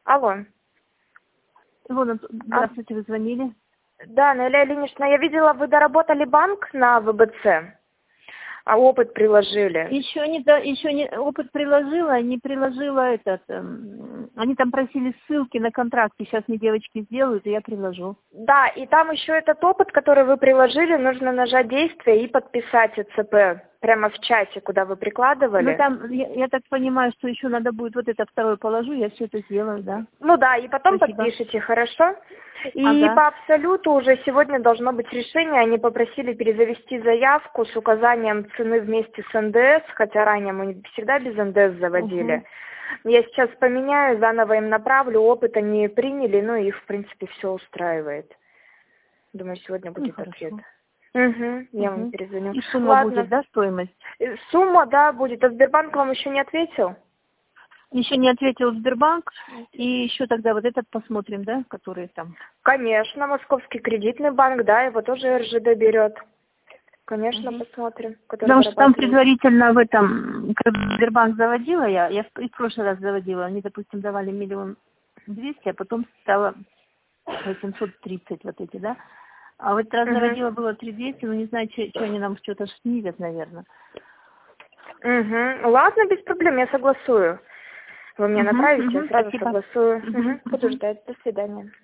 Алло. Ивона, здравствуйте, вы звонили? Да, Наиля Ильинична, я видела, вы доработали банк на ВБЦ, а опыт приложили. Еще не опыт приложила, не приложила они там просили ссылки на контракты, сейчас мне девочки сделают, и я приложу. Да, и там еще этот опыт, который вы приложили, нужно нажать действие и подписать ЭЦП прямо в чате, куда вы прикладывали. Ну там, я так понимаю, что еще надо будет вот это второе положу, я все это сделаю, да? Ну да, и потом Спасибо. подпишите, хорошо? И Ага. по абсолюту уже сегодня должно быть решение. Они попросили перезавести заявку с указанием цены вместе с НДС, хотя ранее мы всегда без НДС заводили. Я сейчас поменяю, заново им направлю, опыт они приняли, ну и их, в принципе, все устраивает. Думаю, сегодня будет ответ. Я вам перезвоню. И сумма Ладно. будет, да, стоимость? Сумма, да, будет. А Сбербанк вам еще не ответил? Еще не ответил Сбербанк, и еще тогда вот этот посмотрим, да, который там. Конечно, Московский кредитный банк, да, его тоже РЖД берет. Конечно, посмотрим. Потому что там предварительно в этом, как Сбербанк заводила, я и в прошлый раз заводила, они, допустим, давали 1 200 000, а потом стало 830 вот эти, да. А в этот раз заводила было 3200, но не знаю, что они нам что-то снизят, наверное. Ладно, без проблем, я согласую. Вы мне направите, я сразу согласую. Буду ждать. До свидания.